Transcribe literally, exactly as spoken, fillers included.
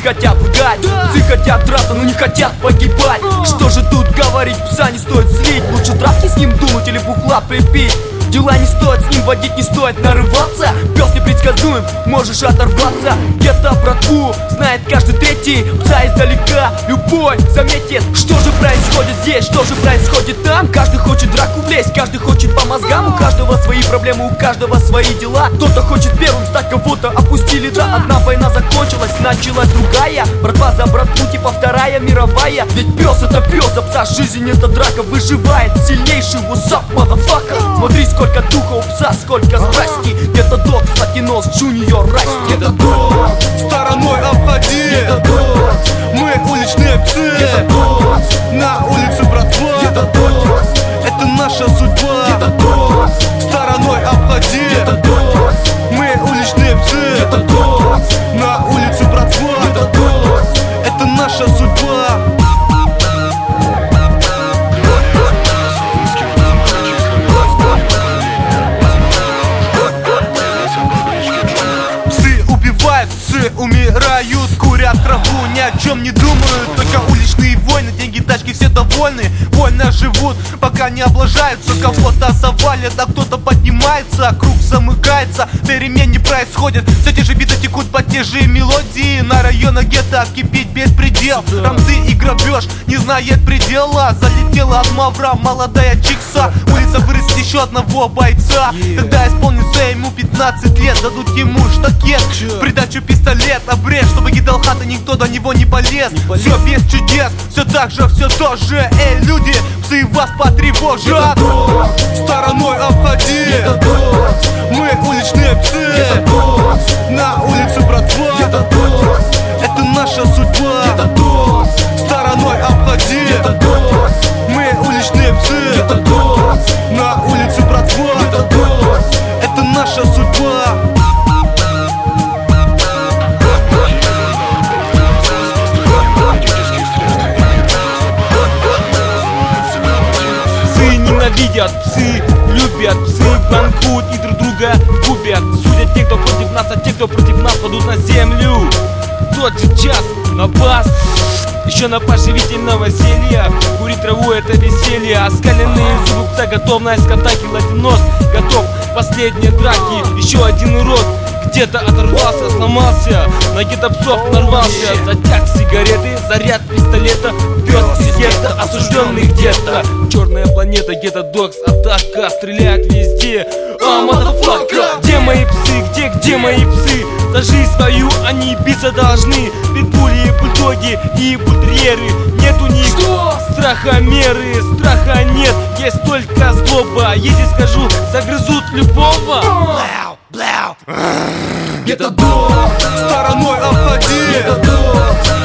хотят лгать, псы хотят драться, но не хотят погибать. Что же тут говорить, пса не стоит слить. Лучше травки с ним думать или бухла припить. Дела не стоит с ним водить, не стоит нарываться. Пес непредсказуем, можешь оторваться. Где-то братву знает каждый третий. Пса издалека любой заметит. Что же происходит здесь, что же происходит там? Каждый хочет драку влезть, каждый хочет по мозгам. У каждого свои проблемы, у каждого свои дела. Кто-то хочет первым стать, кого-то опустили. Да, одна война закончилась, началась другая. Братва за братву, типа вторая мировая. Ведь пес это пес, а пса жизнь это драка. Выживает сильнейший, what's up, motherfucker. Смотри, сколько духа у пса, сколько страсти. Где-то док, латинос, джуниор, расти. Где-то док, стороной обходи. Где-то док, мы уличные псы. Где-то док, на улице братва. Где-то док, это наша судьба. Где-то док, стороной обходи. Где-то док, мы уличные псы. Где-то док, на улице братва. Где-то док, это наша судьба. Псы умирают, курят траву, ни о чем не думают. Только уличные войны, деньги, тачки, все довольны. Вольно живут, пока не облажаются. Кого-то завалят, а кто-то поднимается. Круг замыкается, перемен не происходит. Все те же биты текут под те же мелодии. На районах гетто кипит беспредел. Рамсы и грабеж не знает предела. Залетела от мавра молодая чикса. Улица вырастет еще одного бойца. Когда исполнится ему пятнадцать лет, дадут ему штакет, в придачу пистолет, обрез, чтобы кидал хата, никто до него не полез. Не полез. Все без чудес, все так же, все то же. Эй, люди, псы вас потревожат. Стороной обходи. Мы уличные псы. На улице братва. Это наша судьба. Стороной обходи. Мы уличные псы. На улице братва. Это наша судьба. Ненавидят, псы любят, псы банкут и друг друга губят. Судят те, кто против нас, а те, кто против нас, падут на землю. Тот же час на бас, еще на поживительного зелья. Курить траву это веселье, оскаленные зубы пса, готовность к атаке. Латинос готов к последней драке. Еще один урод где-то оторвался, сломался, на гетто псов нарвался. Затяг сигареты, заряд пистолета, пес из гетто, осужденный где-то. Черная планета, гетто докс, атака, стреляет везде. А, мадафака! Где мои псы, где, где мои псы? За жизнь свою они биться должны. Питбули, бульдоги и бультерьеры. Нет у них страха меры, страха нет, есть только злоба. Если скажу, загрызут любого. Где-то док, стороной обходи. Где-то док,